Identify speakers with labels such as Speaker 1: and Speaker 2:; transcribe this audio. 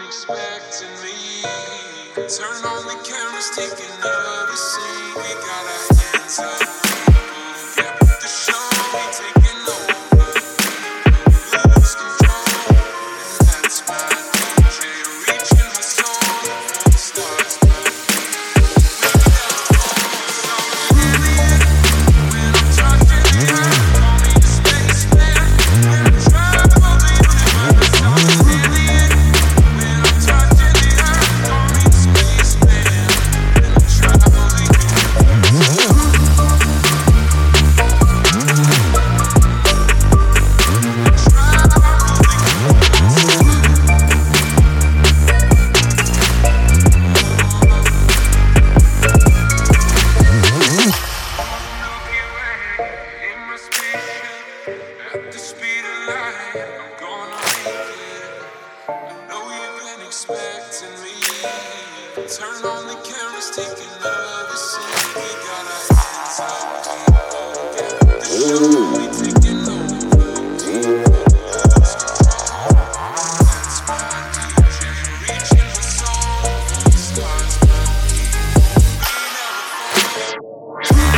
Speaker 1: expecting me. Turn on the cameras, take another scene. We got our hands up, people. Get with the show, we taking over. Lose control, and that's my DJ. Reaching my soul before the stars burn. We never fall, so alien. When I'm touching the earth, call me a spaceman. When I travel the universe, I'm an alien. When I'm touching the earth, call me a spaceman. When I travel the in my spaceship, at the speed of light, I'm gonna make it. I know you've been expecting me. Turn on the cameras, take another scene. We got our hands up, people. Get with the show, we taking over. Lose control, that's my DJ. Reaching my soul, the stars burn. We never fall.